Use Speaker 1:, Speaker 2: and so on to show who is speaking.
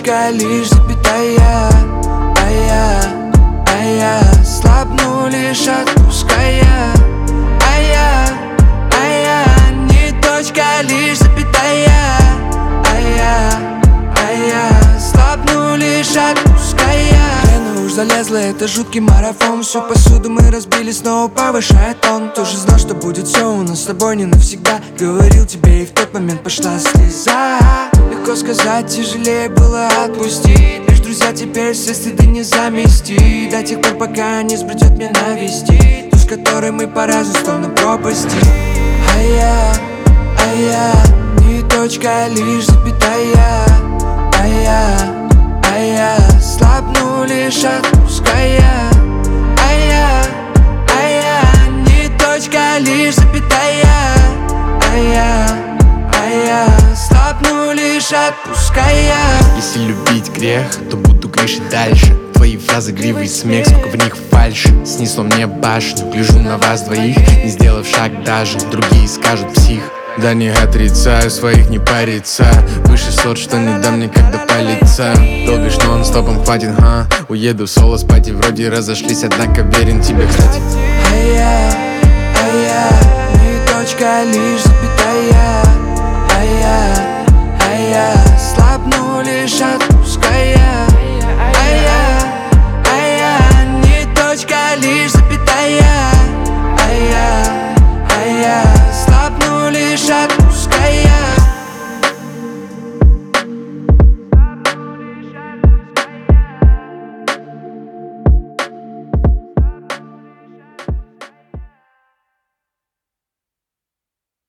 Speaker 1: точка, лишь запятая. А я слабну, лишь отпуская. А я не точка, лишь запятая. А я слабну, лишь отпуская. Лена уж залезла, это жуткий марафон. Всю посуду мы разбили, снова повышая тон. Тоже знал, что будет все у нас с тобой не навсегда. Говорил тебе, и в тот момент пошла слеза. Легко сказать, тяжелее было отпустить. Лишь друзья теперь все стыды не заместить. До тех пор, пока не сбредет меня навестить ту, с которой мы по разные стороны пропасти. А я не точка, лишь запятая. А я слабну, лишь отпуская. А я не точка, лишь запятая. А я слабну, лишь отпуская.
Speaker 2: Если любить грех, то буду грешить дальше. Твои фразы, гривы и смех, сколько в них фальши. Снесло мне башню, гляжу на вас двоих, не сделав шаг даже. Другие скажут псих. Да не отрицаю, своих не париться. Выше сот, что не дам никогда палиться. Долбишь нон-стопом, хватит, уеду соло спать и вроде разошлись, однако верен тебе, кстати.
Speaker 1: А я не точка, лишь запятая. А я слабну, лишь от